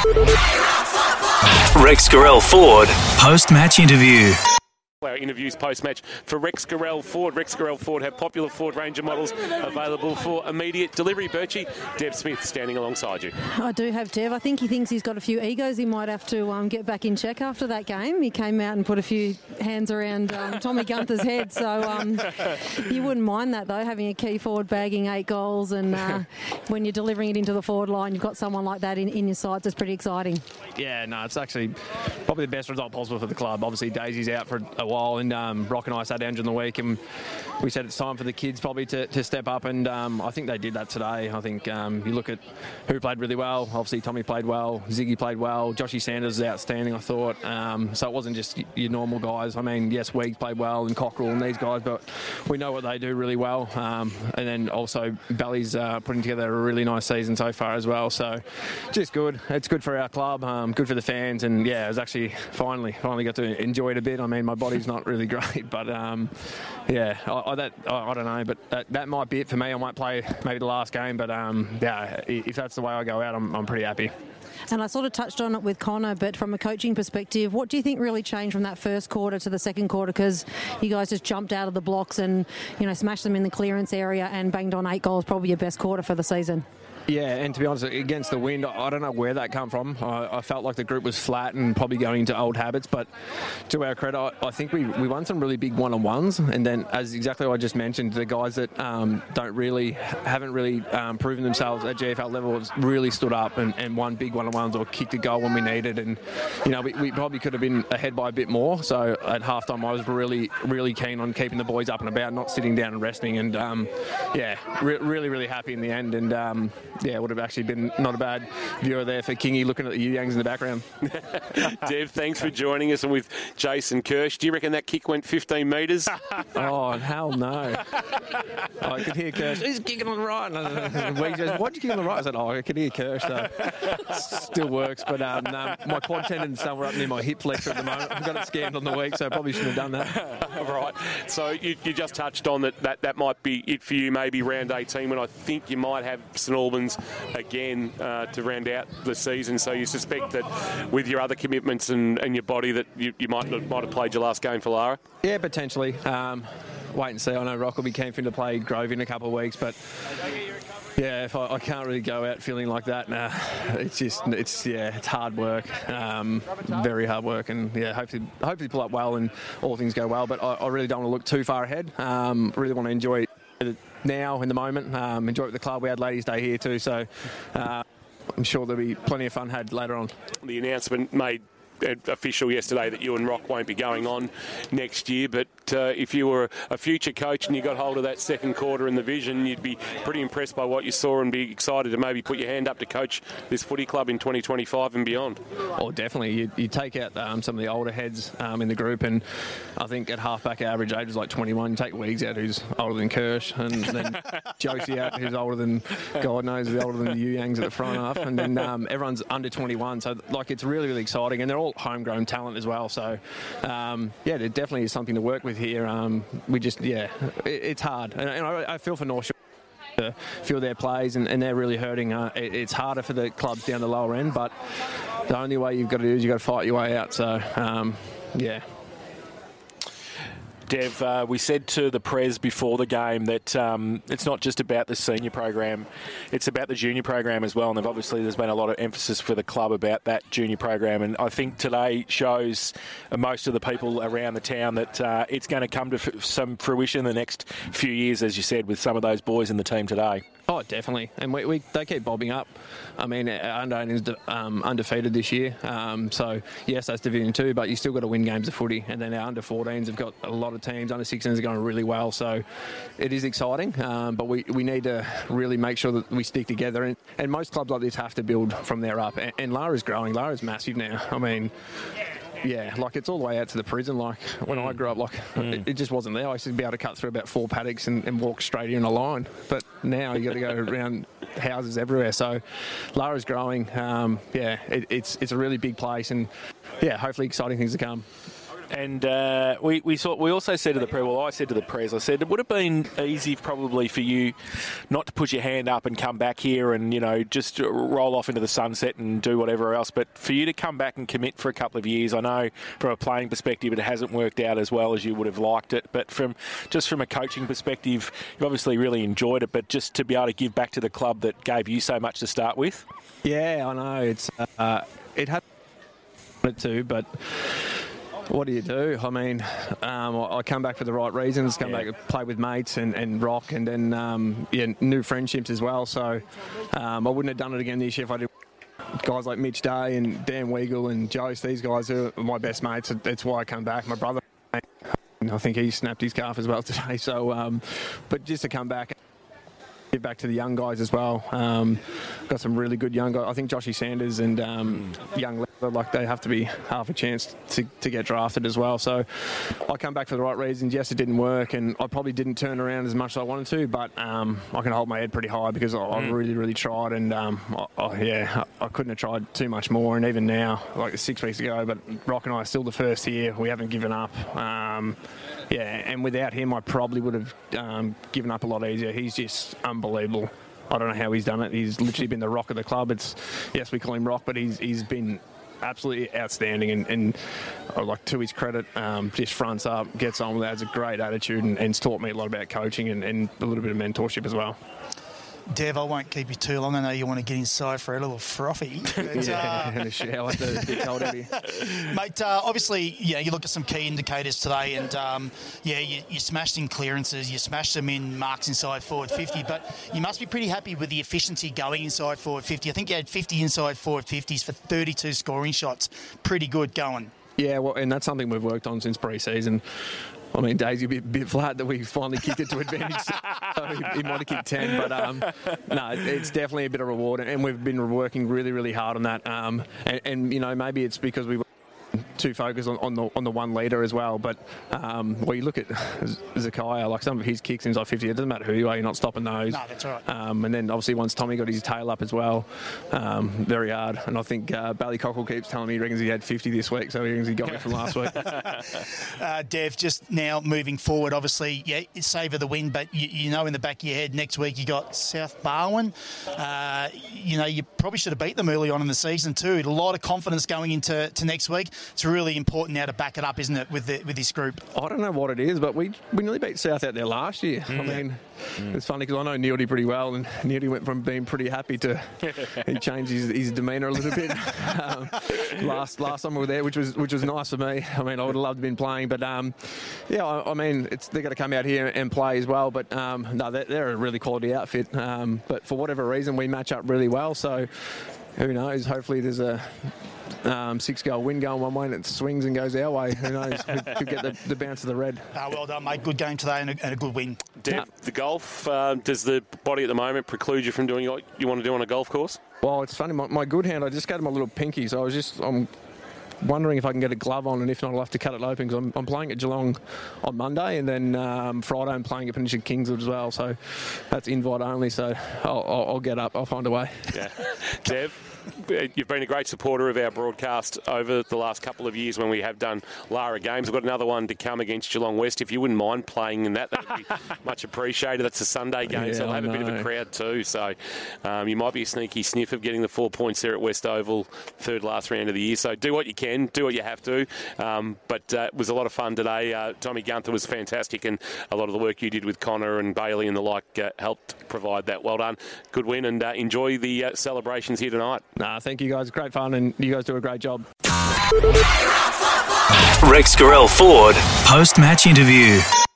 Rex Gorell Ford post-match interview. Our interviews post-match for Rex Gorell Ford. Rex Gorell Ford have popular Ford Ranger models available for immediate delivery. Birchie, Deb Smith standing alongside you. I do have Dev. I think he thinks he's got a few egos he might have to get back in check after that game. He came out and put a few hands around Tommy Gunther's head. So you wouldn't mind that, though, having a key forward bagging 8 goals. And when you're delivering it into the forward line, you've got someone like that in your sights. It's pretty exciting. Yeah, no, it's actually probably the best result possible for the club. Obviously, Daisy's out for a while, and Rock and I sat down during the week, and we said it's time for the kids probably to step up, and I think they did that today. I think you look at who played really well. Obviously, Tommy played well, Ziggy played well, Joshy Sanders is outstanding, I thought. So it wasn't just your normal guys. I mean, yes, Weeks played well, and Cockrell and these guys, but we know what they do really well. And then also, Bally's putting together a really nice season so far as well. So just good. It's good for our club, good for the fans, and yeah, it was actually finally got to enjoy it a bit. I mean, my body's not really great, but yeah, I don't know, but that might be it for me. I might play maybe the last game, but yeah, if that's the way I go out, I'm pretty happy. And I sort of touched on it with Connor, but from a coaching perspective, what do you think really changed from that first quarter to the second quarter? Because you guys just jumped out of the blocks and, smashed them in the clearance area and banged on 8 goals, probably your best quarter for the season. Yeah, and to be honest, against the wind, I don't know where that come from. I felt like the group was flat and probably going into old habits, but to our credit, I think we won some really big one-on-ones, and then, as exactly what I just mentioned, the guys that haven't really proven themselves at GFL level have really stood up and won big one-on-ones or kicked a goal when we needed, and we probably could have been ahead by a bit more. So at halftime, I was really, really keen on keeping the boys up and about, not sitting down and resting, and really, really happy in the end, and yeah, it would have actually been not a bad viewer there for Kingy looking at the Youngs in the background. Dev, thanks for joining us, and with Jason Kirsch. Do you reckon that kick went 15 metres? Oh, hell no. I could hear Kirsch. He's kicking on the right. And we just, why'd you kick on the right? I said, I could hear Kirsch. So still works. But no, my quad tendons somewhere up near my hip flexor at the moment. I've got it scanned on the week, so I probably shouldn't have done that. Right. So you just touched on that might be it for you, maybe round 18, when I think you might have St Albans again to round out the season. So you suspect that with your other commitments and your body that you might have played your last game for Lara? Yeah, potentially. Wait and see. I know Rock will be keen for him to play Grove in a couple of weeks, but yeah, if I can't really go out feeling like that, it's hard work, very hard work, and yeah, hopefully pull up well and all things go well. But I really don't want to look too far ahead. Really want to enjoy it now in the moment. Enjoy it with the club. We had Ladies' Day here too, so I'm sure there'll be plenty of fun had later on. The announcement made official yesterday that you and Rock won't be going on next year, but if you were a future coach and you got hold of that second quarter in the Vision, you'd be pretty impressed by what you saw and be excited to maybe put your hand up to coach this footy club in 2025 and beyond. Oh, definitely. You take out some of the older heads in the group, and I think at halfback average age is like 21. You take Weeks out, who's older than Kirsch, and then Josie out, who's older than, God knows, older than the Youngs at the front half, and then everyone's under 21. So like it's really, really exciting, and they're all homegrown talent as well. So there definitely is something to work with here. It's hard, and I feel for North Shore. A few of their plays and they're really hurting. It's harder for the clubs down the lower end, but the only way you've got to do is you've got to fight your way out. So yeah. Dev, we said to the Prez before the game that it's not just about the senior program, it's about the junior program as well, and there's been a lot of emphasis for the club about that junior program, and I think today shows most of the people around the town that it's going to come to some fruition in the next few years, as you said, with some of those boys in the team today. Oh, definitely. And they keep bobbing up. I mean, under 18 is undefeated this year. So, yes, that's Division 2, but you still got to win games of footy. And then our under 14s have got a lot of teams. Under 16s are going really well. So, it is exciting. But we need to really make sure that we stick together. And most clubs like this have to build from there up. And Lara's growing. Lara's massive now. I mean, yeah, like it's all the way out to the prison. Like when I grew up, it just wasn't there. I used to be able to cut through about 4 paddocks and walk straight in a line. But now you got to go around houses everywhere. So Lara's growing. It's a really big place, and yeah, hopefully exciting things to come. And we also said to the press, well, I said to the press, I said it would have been easy probably for you not to put your hand up and come back here and, just roll off into the sunset and do whatever else. But for you to come back and commit for a couple of years, I know from a playing perspective it hasn't worked out as well as you would have liked it. But from a coaching perspective, you've obviously really enjoyed it. But just to be able to give back to the club that gave you so much to start with. Yeah, I know. It's it had to, but what do you do? I mean, I come back for the right reasons, come back to play with mates and rock, and then new friendships as well. So I wouldn't have done it again this year if I did. Guys like Mitch Day and Dan Weigel and Jost, these guys are my best mates. That's why I come back. My brother, I think he snapped his calf as well today. So, but just to come back. Give back to the young guys as well. Got some really good young guys. I think Joshy Sanders and young Leather, they have to be half a chance to get drafted as well. So I come back for the right reasons. Yes, it didn't work, and I probably didn't turn around as much as I wanted to, but I can hold my head pretty high because I really, really tried, and I couldn't have tried too much more. And even now, like 6 weeks ago, but Rock and I are still the first here. We haven't given up. And without him, I probably would have given up a lot easier. He's just unbelievable. I don't know how he's done it. He's literally been the rock of the club. Yes, we call him Rock, but he's been absolutely outstanding. And to his credit, just fronts up, gets on with it, has a great attitude, and it's taught me a lot about coaching and a little bit of mentorship as well. Dev, I won't keep you too long. I know you want to get inside for a little frothy. But, in the shower. It's a bit cold out here. Mate, obviously, you look at some key indicators today, and you smashed in clearances, you smashed them in marks inside forward 50, but you must be pretty happy with the efficiency going inside forward 50. I think you had 50 inside forward 50s for 32 scoring shots. Pretty good going. Yeah, well, and that's something we've worked on since pre-season. I mean, Daisy a bit flat that we finally kicked it to advantage. So he might have kicked 10, but no, it's definitely a bit of reward, and we've been working really, really hard on that. And maybe it's because we were too focused on the 1 litre as well. But you look at Zakiah, like some of his kicks inside 50, it doesn't matter who you are, you're not stopping those. No, that's right. And then obviously once Tommy got his tail up as well, very hard. And I think Ballycockle keeps telling me he reckons he had 50 this week, so he reckons he got it from last week. Dev, just now moving forward, obviously, you savour the win, but you know in the back of your head next week you got South Barwon. You probably should have beat them early on in the season too. A lot of confidence going into next week. It's really important now to back it up, isn't it, with this group? I don't know what it is, but we nearly beat South out there last year. I mean, it's funny because I know Neildy pretty well, and Neildy went from being pretty happy to he changed his demeanour a little bit last time we were there, which was nice for me. I mean, I would have loved to have been playing, but I mean, they've got to come out here and play as well. But no, they're a really quality outfit. But for whatever reason, we match up really well. So who knows? Hopefully, there's a 6-goal win going one way and it swings and goes our way. Who knows? We could get the bounce of the red. Well done, mate. Good game today and a good win. Dev, the golf, does the body at the moment preclude you from doing what you want to do on a golf course? Well, it's funny. My good hand, I just got my little pinky, so I'm wondering if I can get a glove on, and if not, I'll have to cut it open because I'm playing at Geelong on Monday, and then Friday I'm playing at Peninsula Kingswood as well. So that's invite only. So I'll get up. I'll find a way. Yeah, Dev, you've been a great supporter of our broadcast over the last couple of years when we have done Lara games. We've got another one to come against Geelong West. If you wouldn't mind playing in that would be much appreciated. That's a Sunday game, so they'll have a bit of a crowd too. So you might be a sneaky sniff of getting the 4 points there at West Oval, third last round of the year. So do what you can, do what you have to. But it was a lot of fun today. Tommy Gunther was fantastic, and a lot of the work you did with Connor and Bailey and the like helped provide that. Well done. Good win, and enjoy the celebrations here tonight. Thank you guys. Great fun, and you guys do a great job. Rex Gorell Ford, post-match interview.